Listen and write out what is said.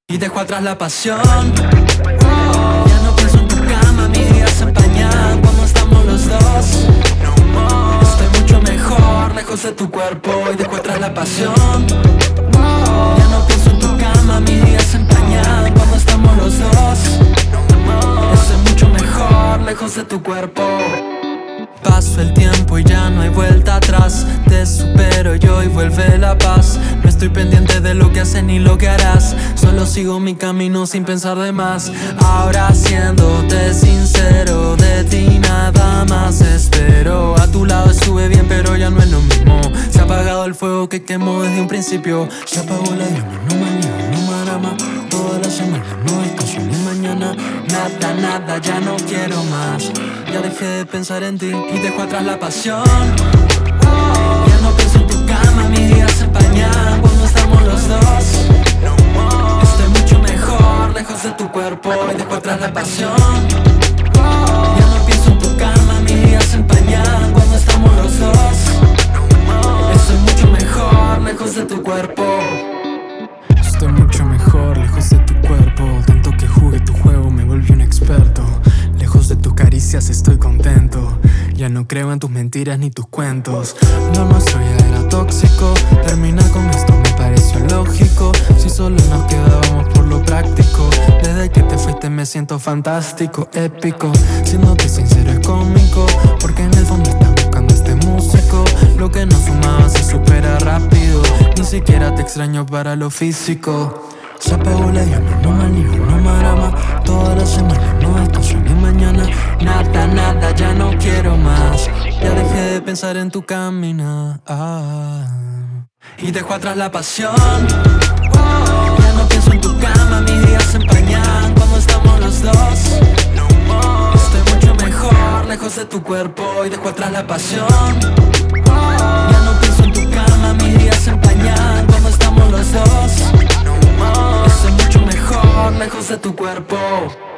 Y dejo atrás la pasión. Ya no pienso en tu cama, mis días se empañan cuando estamos los dos. Estoy mucho mejor lejos de tu cuerpo y dejo atrás la pasión. Ya no pienso en tu cama, mis días se empañan cuando estamos los dos. Estoy mucho mejor lejos de tu cuerpo. Paso el tiempo y ya no hay vuelta atrás. Te supero yo y vuelve la paz. No estoy pendiente de lo que haces ni lo que harás. Solo sigo mi camino sin pensar de más. Ahora siéndote sincero, de ti nada más espero. A tu lado estuve bien pero ya no es lo mismo. Se ha apagado el fuego que quemó desde un principio. Se apagó la llama, no me animo, no me hará más. Toda la semana no descanso ni mañana. Nada, nada, ya no quiero más. Ya dejé de pensar en ti y dejo atrás la pasión. Ya no pienso en tu cama, mis días se empañan cuando estamos los dos. Estoy mucho mejor lejos de tu cuerpo y dejo atrás la pasión. Ya no pienso en tu cama, mis días se empañan cuando estamos los dos. Estoy mucho mejor lejos de tu cuerpo. Estoy mucho mejor lejos de tu cuerpo. Tanto que jugué tu juego me volví un experto. Lejos de tus caricias estoy contento. Ya no creo en tus mentiras ni tus cuentos. Lo nuestro ya era tóxico. Terminar con esto me pareció lógico. Si solo nos quedábamos por lo práctico. Desde que te fuiste me siento fantástico, épico. Siéndote sincero es cómico. Porque en el fondo estás buscando este músico. Lo que no sumaba se supera rápido. Ni siquiera te extraño para lo físico. Se apagó la llama, no me animo, no me hará más. Toda la semana no descanso ni mañana. Nada, nada, ya no quiero más. Ya dejé de pensar en tu caminar. Y dejo atrás la pasión. Ya no pienso en tu cama, mis días se empañan cuando estamos los dos. Estoy mucho mejor lejos de tu cuerpo y dejo atrás la pasión. Ya no pienso en tu cama, mis días se empañan cuando estamos los dos. Estoy mucho mejor lejos de tu cuerpo.